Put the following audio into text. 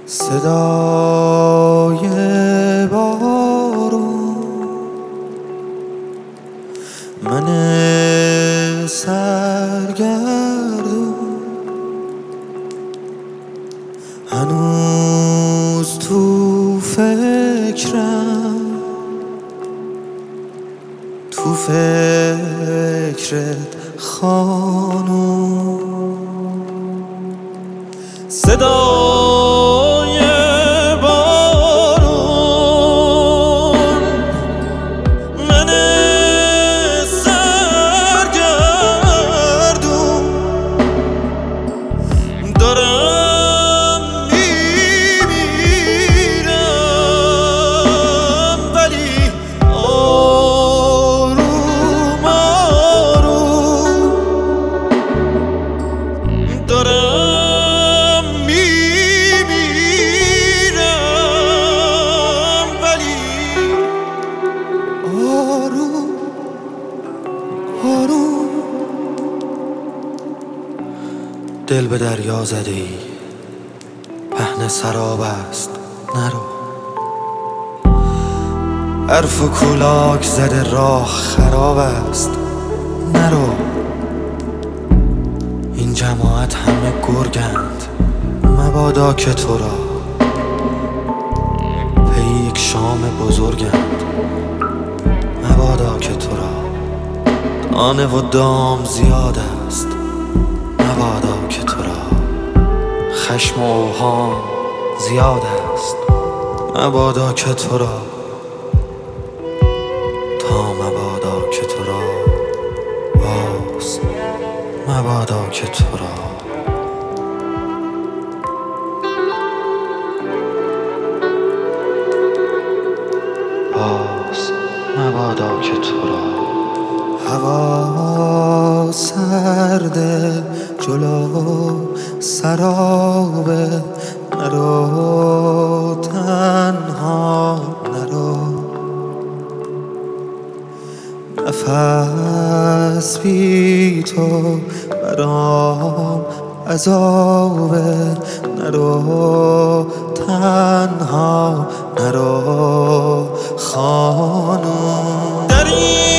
صدای بارون، من سرگردون هنوز تو فکرم، تو فکرت خانوم. صدای بارون، من سرگردون دارم میمیرم، ولی آروم آروم دارم آروم. دل به دریا زده ای، پهن سراب است نرو. حرف و کولاک زده راه خراب است نرو. این جماعت همه گرگند، مبادا که تو را پی یک شام بزرگند. مبادا که تو را دانه و دام زیاد است. مبادا که تو را خشم و اوهام زیاد است. مبادا که تو را مبادا که تو را باز. مبادا که تو را باز. مبادا که تو را هوا سرده، جلو سرابه، نرو تنها نرو. نفس بی تو برام عذابه، نرو تنها نرو خانوم.